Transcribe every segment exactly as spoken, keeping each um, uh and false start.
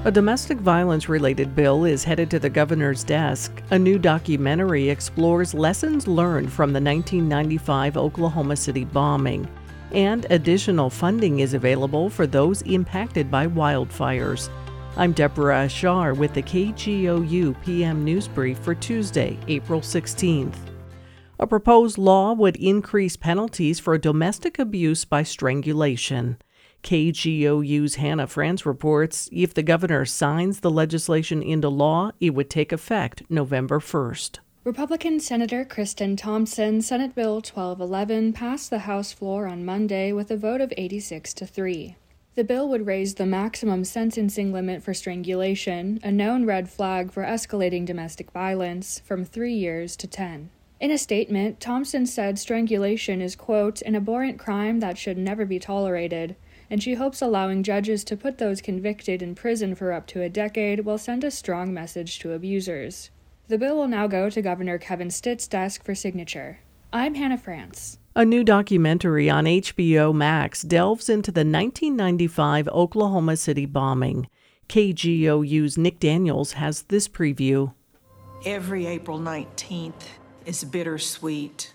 A domestic violence-related bill is headed to the governor's desk. A new documentary explores lessons learned from the nineteen ninety-five Oklahoma City bombing. And additional funding is available for those impacted by wildfires. I'm Deborah Ashar with the K G O U P M News Brief for Tuesday, April sixteenth. A proposed law would increase penalties for domestic abuse by strangulation. K G O U's Hannah Franz reports if the governor signs the legislation into law, it would take effect November first. Republican Senator Kristen Thompson, Senate Bill twelve eleven, passed the House floor on Monday with a vote of eighty-six to three. The bill would raise the maximum sentencing limit for strangulation, a known red flag for escalating domestic violence, from three years to ten. In a statement, Thompson said strangulation is, quote, an abhorrent crime that should never be tolerated, and she hopes allowing judges to put those convicted in prison for up to a decade will send a strong message to abusers. The bill will now go to Governor Kevin Stitt's desk for signature. I'm Hannah Franz. A new documentary on H B O Max delves into the nineteen ninety-five Oklahoma City bombing. K G O U's Nick Daniels has this preview. Every April nineteenth is bittersweet.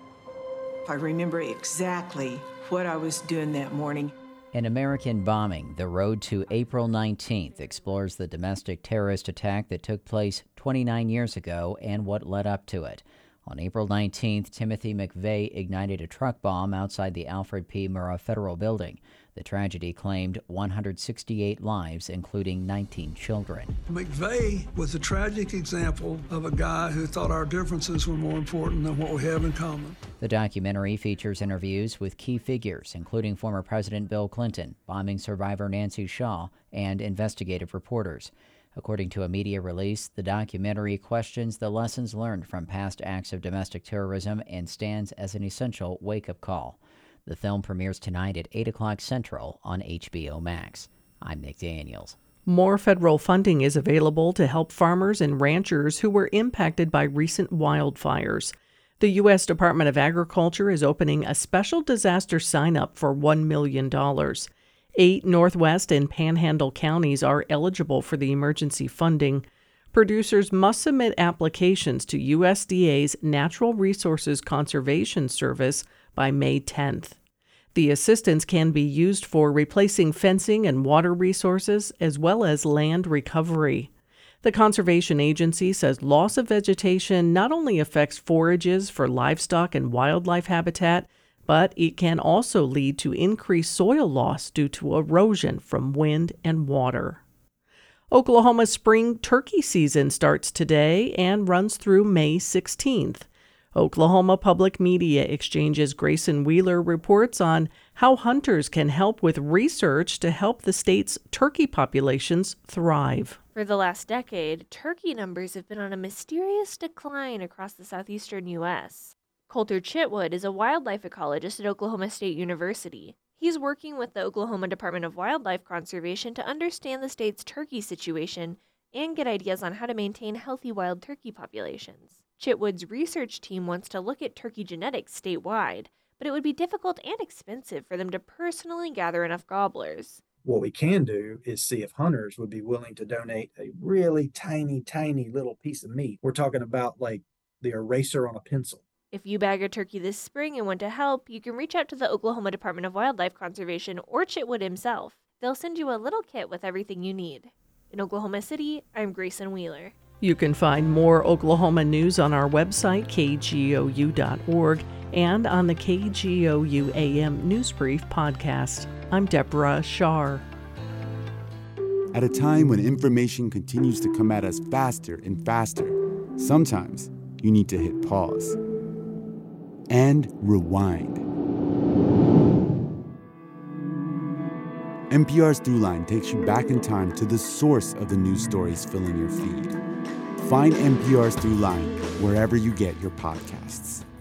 I remember exactly what I was doing that morning. An American Bombing, The Road to April nineteenth, explores the domestic terrorist attack that took place twenty-nine years ago and what led up to it. On April nineteenth, Timothy McVeigh ignited a truck bomb outside the Alfred P. Murrah Federal Building. The tragedy claimed one hundred sixty-eight lives, including nineteen children. McVeigh was a tragic example of a guy who thought our differences were more important than what we have in common. The documentary features interviews with key figures, including former President Bill Clinton, bombing survivor Nancy Shaw, and investigative reporters. According to a media release, the documentary questions the lessons learned from past acts of domestic terrorism and stands as an essential wake-up call. The film premieres tonight at eight o'clock Central on H B O Max. I'm Nick Daniels. More federal funding is available to help farmers and ranchers who were impacted by recent wildfires. The U S Department of Agriculture is opening a special disaster sign-up for one million dollars. Eight Northwest and Panhandle counties are eligible for the emergency funding. Producers must submit applications to U S D A's Natural Resources Conservation Service by May tenth. The assistance can be used for replacing fencing and water resources, as well as land recovery. The Conservation Agency says loss of vegetation not only affects forages for livestock and wildlife habitat, but it can also lead to increased soil loss due to erosion from wind and water. Oklahoma's spring turkey season starts today and runs through May sixteenth. Oklahoma Public Media Exchange's Grayson Wheeler reports on how hunters can help with research to help the state's turkey populations thrive. For the last decade, turkey numbers have been on a mysterious decline across the southeastern U S. Coulter Chitwood is a wildlife ecologist at Oklahoma State University. He's working with the Oklahoma Department of Wildlife Conservation to understand the state's turkey situation and get ideas on how to maintain healthy wild turkey populations. Chitwood's research team wants to look at turkey genetics statewide, but it would be difficult and expensive for them to personally gather enough gobblers. What we can do is see if hunters would be willing to donate a really tiny, tiny little piece of meat. We're talking about like the eraser on a pencil. If you bag a turkey this spring and want to help, you can reach out to the Oklahoma Department of Wildlife Conservation or Chitwood himself. They'll send you a little kit with everything you need. In Oklahoma City, I'm Grayson Wheeler. You can find more Oklahoma news on our website, K G O U dot org, and on the K G O U A M News Brief podcast. I'm Deborah Shar. At a time when information continues to come at us faster and faster, sometimes you need to hit pause and rewind. N P R's Throughline takes you back in time to the source of the news stories filling your feed. Find N P R's Throughline wherever you get your podcasts.